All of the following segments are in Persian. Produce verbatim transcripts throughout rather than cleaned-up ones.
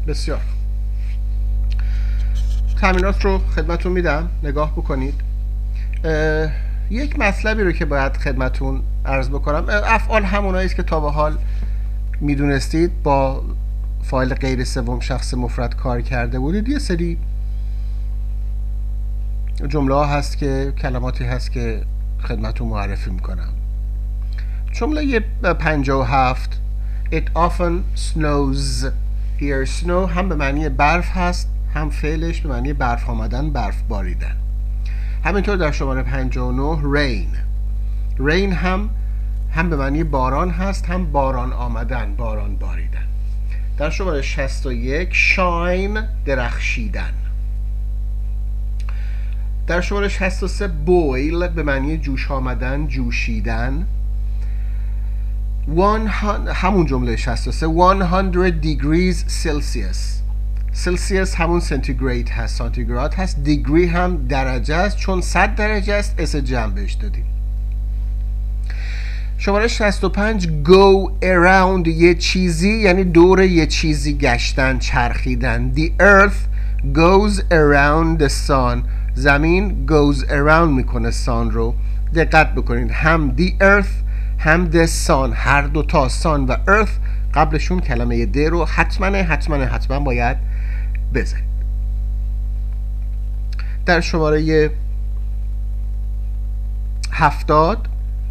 بسیار. تمرینات رو خدمتون میدم، نگاه بکنید. یک مطلبی رو که باید خدمتون عرض بکنم، افعال همونایی است که تا به حال میدونستید با فایل غیر سوم شخص مفرد کار کرده بودید. یه سری جمله ها هست که کلماتی هست که خدمتون معرفی میکنم. جمله پنجاه و هفت It often snows here. snow هم به معنی برف هست، هم فعلش به معنی برف آمدن، برف باریدن. همینطور در شماره پنجاه و نه rain. rain هم هم به معنی باران هست، هم باران آمدن، باران باریدن. در شماره شصت و یک shine درخشیدن. در شماره شصت و سه boil به معنی جوش آمدن، جوشیدن. همون جمله شصت و سه صد degrees celsius. celsius همون سنتیگرید هست، سانتیگراد هست. دیگری هم درجه است، چون صد درجه است اس جمع بهش دادیم. شماره شصت و پنج go around یه چیزی یعنی دور یه چیزی گشتن، چرخیدن. The earth goes around the sun. زمین goes around میکنه sun رو. دقت بکنید هم the earth هم the sun، هر دوتا sun و earth قبلشون کلمه د رو حتما حتما حتما باید بذارید. در شماره هفتاد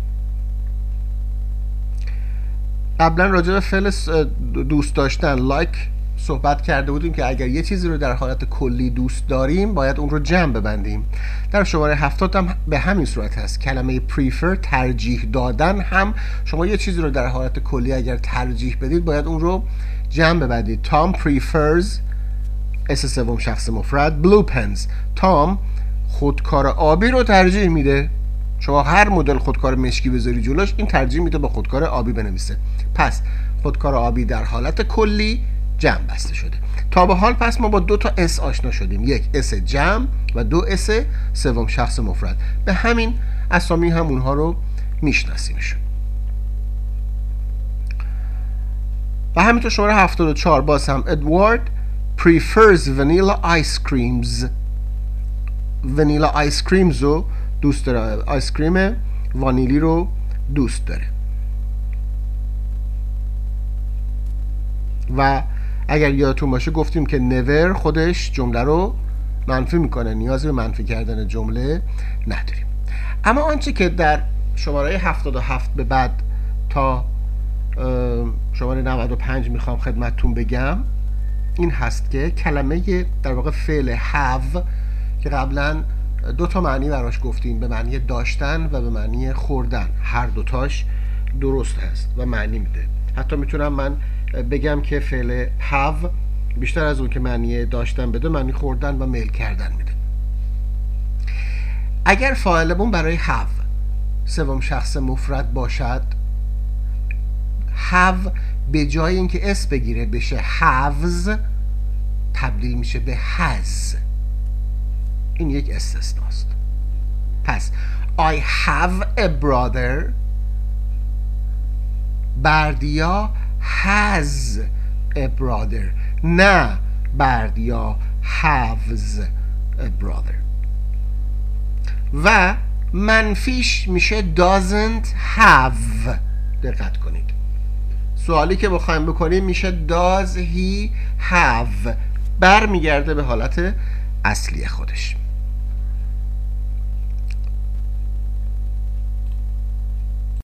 قبلا راجع به فعل دوست داشتن like صحبت کرده بودیم که اگر یه چیزی رو در حالت کلی دوست داریم باید اون رو جمع ببندیم. در شماره هفتاد هم به همین صورت هست. کلمه prefer ترجیح دادن هم شما یه چیزی رو در حالت کلی اگر ترجیح بدید باید اون رو جمع ببندید. Tom prefers اس سوم شخص مفرد blue pens. تام خودکار آبی رو ترجیح میده. شما هر مدل خودکار مشکی بذاری جلوش این ترجیح میده با خودکار آبی بنویسه. پس خودکار آبی در حالت کلی جمع بسته شده. تا به حال پس ما با دو تا اس آشنا شدیم، یک اس جمع و دو اس سوم شخص مفرد. به همین اسامی هم اونها رو میشناسیمشون. و همینطور شماره هفتاد و چهار باز هم Edward prefers vanilla ice creams. vanilla ice creams رو دوست داره، آیس کریم وانیلی رو دوست داره. و اگر یادتون باشه گفتیم که never خودش جمله رو منفی میکنه، نیازی به منفی کردن جمله نداریم. اما آنچه که در شماره هفتاد و هفت به بعد تا شماره نود و پنج میخوام خدمتتون بگم این هست که کلمه در واقع فعل have که قبلا دو تا معنی براش گفتیم، به معنی داشتن و به معنی خوردن، هر دوتاش درست هست و معنی میده. حتی میتونم من بگم که فعل have بیشتر از اون که معنی داشتن بده معنی خوردن و میل کردن میده. اگر فاعلمون برای have سوم شخص مفرد باشد، have به جای اینکه اس بگیره بشه haves تبدیل میشه به has. این یک استثناست. پس I have a brother. بردیا has a brother. نه بردیا haves a brother. و منفیش میشه doesn't have. دقت کنید. سوالی که بخوایم بکنیم میشه does he have. برمیگرده به حالت اصلی خودش.